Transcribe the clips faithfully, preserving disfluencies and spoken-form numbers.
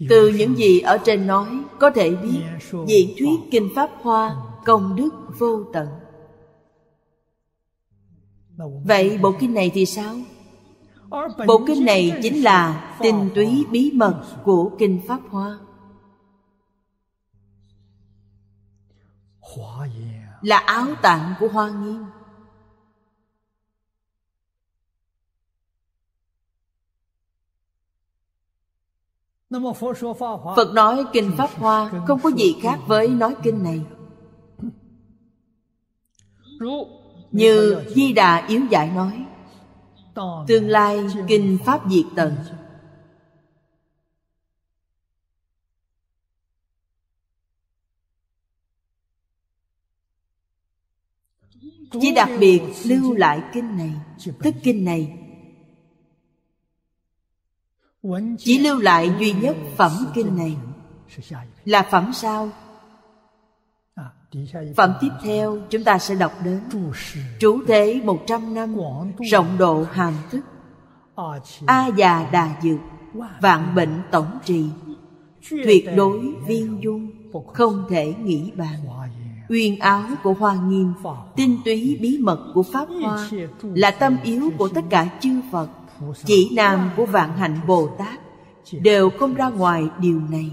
Từ những gì ở trên nói có thể biết diễn thuyết Kinh Pháp Hoa công đức vô tận. Vậy bộ kinh này thì sao? Bộ kinh này chính là tinh túy bí mật của Kinh Pháp Hoa, là áo tạng của Hoa Nghiêm. Phật nói Kinh Pháp Hoa không có gì khác với nói kinh này. Như Di Đà Yếu Giải nói, tương lai Kinh Pháp diệt tận. Chỉ đặc biệt lưu lại kinh này, tức kinh này chỉ lưu lại duy nhất phẩm kinh này. Là phẩm sau. Phẩm tiếp theo chúng ta sẽ đọc đến Trú thế một trăm năm, rộng độ hàm thức, A già đà dược, vạn bệnh tổng trì, tuyệt đối viên dung, không thể nghĩ bàn. Uyên áo của Hoa Nghiêm, tinh túy bí mật của Pháp Hoa, là tâm yếu của tất cả chư Phật, chỉ nam của vạn hạnh Bồ Tát, đều không ra ngoài điều này.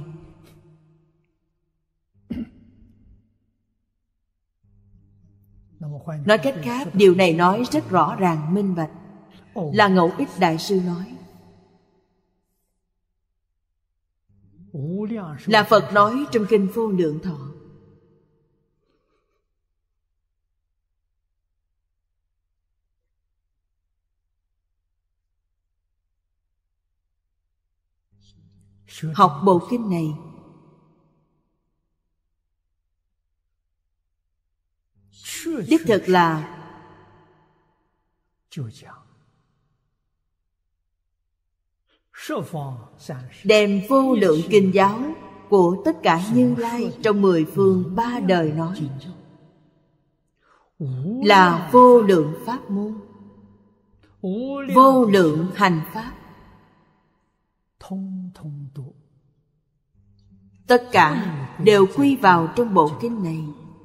Nói cách khác, điều này nói rất rõ ràng minh bạch. Là Ngẫu Ích Đại Sư nói, là Phật nói trong Kinh Vô Lượng Thọ. Học bộ kinh này đích thực là đem vô lượng kinh giáo của tất cả Như Lai trong mười phương ba đời nói, là vô lượng pháp môn, vô lượng hành pháp, tất cả đều quy vào trong bộ kinh này.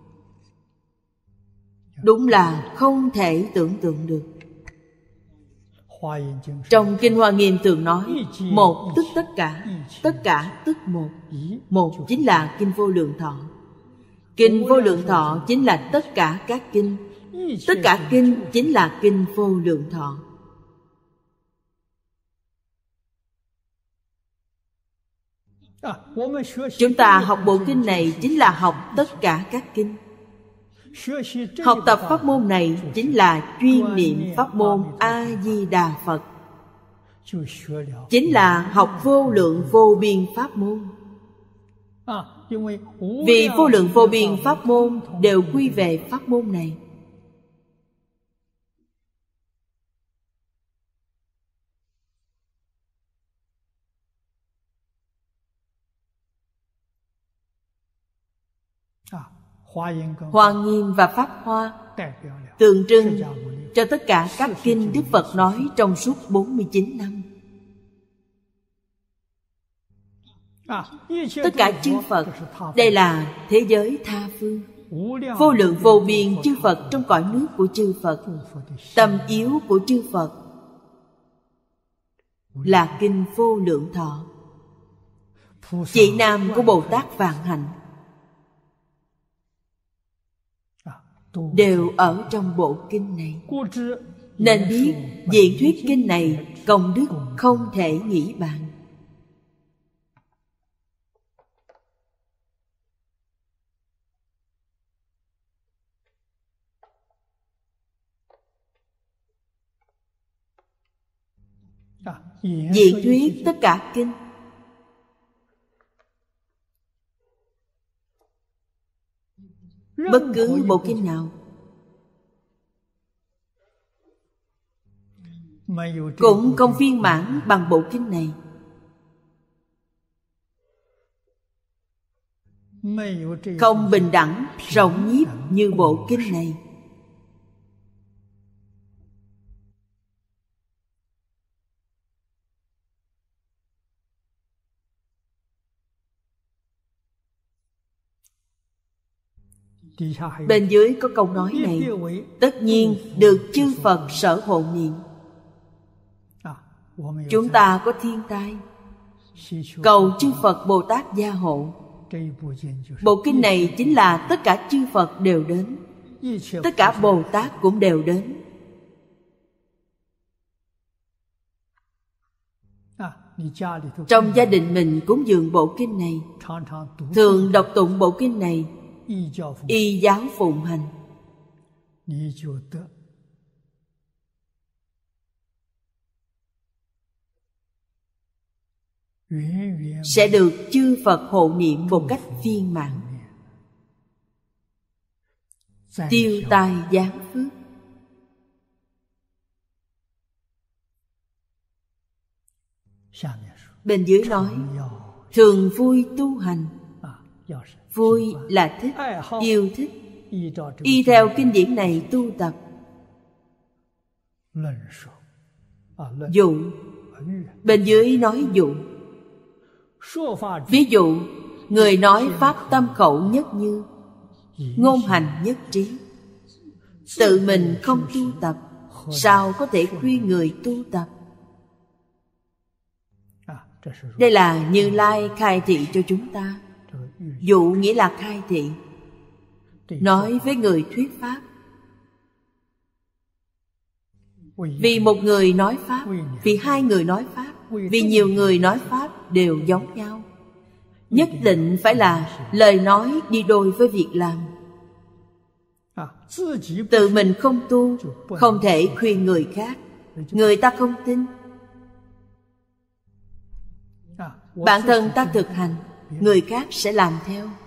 Đúng là không thể tưởng tượng được. Trong Kinh Hoa Nghiêm thường nói, một tức tất cả, tất cả tức một. Một chính là Kinh Vô Lượng Thọ. Kinh Vô Lượng Thọ chính là tất cả các kinh. Tất cả kinh chính là Kinh Vô Lượng Thọ. Chúng ta học bộ kinh này chính là học tất cả các kinh. Học tập pháp môn này chính là chuyên niệm pháp môn A-di-đà Phật, chính là học vô lượng vô biên pháp môn. Vì vô lượng vô biên pháp môn đều quy về pháp môn này. Hoa Nghiêm và Pháp Hoa tượng trưng cho tất cả các kinh Đức Phật nói trong suốt bốn mươi chín năm. Tất cả chư Phật, đây là thế giới tha phương. Vô lượng vô biên chư Phật trong cõi nước của chư Phật. Tâm yếu của chư Phật là Kinh Vô Lượng Thọ. Chỉ nam của Bồ Tát Vạn Hạnh đều ở trong bộ kinh này. Nên biết diễn thuyết kinh này công đức không thể nghĩ bàn. Diễn thuyết tất cả kinh, bất cứ bộ kinh nào cũng không viên mãn bằng bộ kinh này. Không bình đẳng, rộng nhiếp như bộ kinh này. Bên dưới có câu nói này: tất nhiên được chư Phật sở hộ niệm. Chúng ta có thiên tai, cầu chư Phật Bồ Tát gia hộ. Bộ kinh này chính là tất cả chư Phật đều đến, tất cả Bồ Tát cũng đều đến. Trong gia đình mình cúng dường bộ kinh này, thường đọc tụng bộ kinh này, y giáo phụng hành, sẽ được chư Phật hộ niệm một cách viên mãn, tiêu tai giáng phước. Bên dưới nói: thường vui tu hành. Vui là thích, yêu thích. Y theo kinh điển này tu tập. Dụ. Bên dưới nói dụ. Ví dụ, người nói pháp tâm khẩu nhất như, ngôn hành nhất trí. Tự mình không tu tập, sao có thể khuyên người tu tập? Đây là Như Lai khai thị cho chúng ta. Dụ nghĩa là khai thị, nói với người thuyết pháp. Vì một người nói pháp, vì hai người nói pháp, vì nhiều người nói pháp đều giống nhau. Nhất định phải là lời nói đi đôi với việc làm. Tự mình không tu, không thể khuyên người khác, người ta không tin. Bản thân ta thực hành, người khác sẽ làm theo.